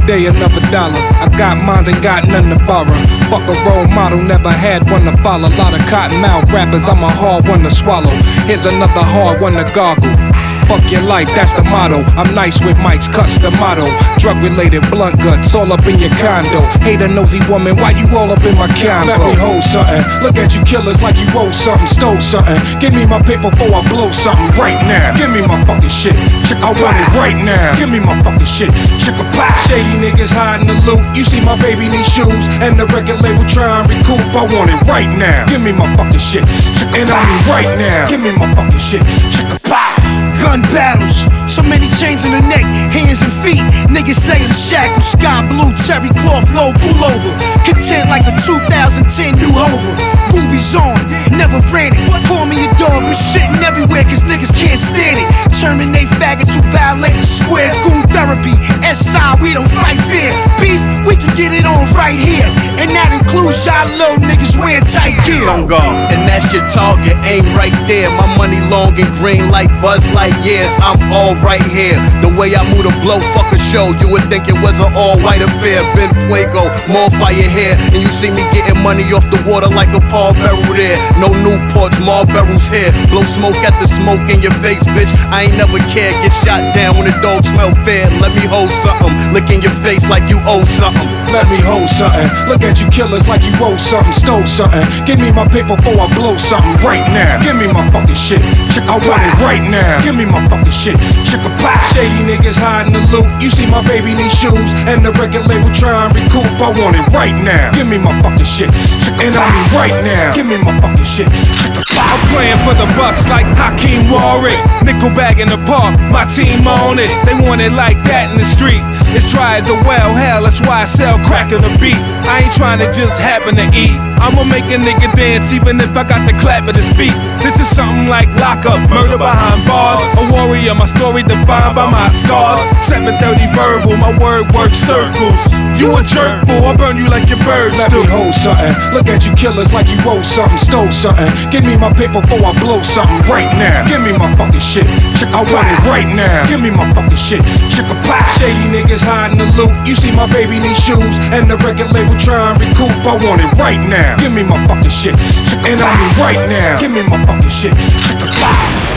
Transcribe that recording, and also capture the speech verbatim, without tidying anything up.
day, another dollar. I got mines, ain't got nothing to borrow. Fuck a role model, never had one to follow. Lot of cotton mouth rappers, I'm a hard one to swallow. Here's another hard one to gargle. Fuck your life, that's the motto. I'm nice with mics, custom motto. Drug related blunt guts, all up in your condo. Hate a nosy woman, why you all up in my condo? Let me hold something. Look at you killers like you owe something, stole something. Give me my paper before I blow something right now. Give me my fucking shit, I want it right now. Give me my fucking shit, chicka pie. Shady niggas hiding the loot. You see my baby need shoes, and the record label try and recoup. I want it right now. Give me my fucking shit, and I mean right now. Give me my fucking shit, chicka pie. Gun battles, so many chains in the neck, hands and feet. Niggas say I'm shackled, sky blue, cherry cloth, low pullover. Content like a two thousand ten new Hoover. Rubies on, never ran it. Call me a dog, we shitting everywhere cause niggas can't stand it. Terminate faggots who violate the square. Goon therapy, S I, we don't fight fair. Beef, we can get it on right here. And that includes y'all little niggas wearing tight gear. On guard, and that's your target, aim right there. My money long and green like Buzz Light. Years, I'm all right here. The way I move the blow, fuck a show. You would think it was an all-white affair. Ben Fuego, more fire here. And you see me getting money off the water like a Paul barrel there. No Newports, more barrels here. Blow smoke at the smoke in your face, bitch. I ain't never cared. Get shot down when the dog smell fair. Let me hold something. Look in your face like you owe something. Let me hold something. Look at you killers like you owe something, stole something. Give me my paper before I blow something right now. Give me my fucking shit, chick, I want it right now. Give me my fucking shit, chicka pie. Shady niggas hiding the loot. You see my baby need shoes, and the record label try and recoup. I want it right now. Give me my fucking shit, and I mean right now. Give me my fucking shit, chicka pie. I'm playing for the Bucks like Hakeem Warrick. Nickel bag in the park, my team on it. They want it like that in the street. It's dry as a well, hell, that's why I sell crack on the beat. I ain't trying to just happen to eat. I'ma make a nigga dance even if I got the clap at his feet. This is something like lockup, murder behind bars. A warrior, my story defined by my scars. seven thirty verbal, my word works circles. You a jerk, fool, I burn you like your birds Let do. me hold something. Look at you killers like you owe something, stole something. Give me my paper before I blow something right now. Give me my fucking shit, chick, I want it right now. Give me my fucking shit, chicka pie. Shady niggas hiding the loot. You see my baby need shoes, and the record label try and recoup. I want it right now. Give me my fucking shit, and I mean right now. Give me my fucking shit, chicka pie.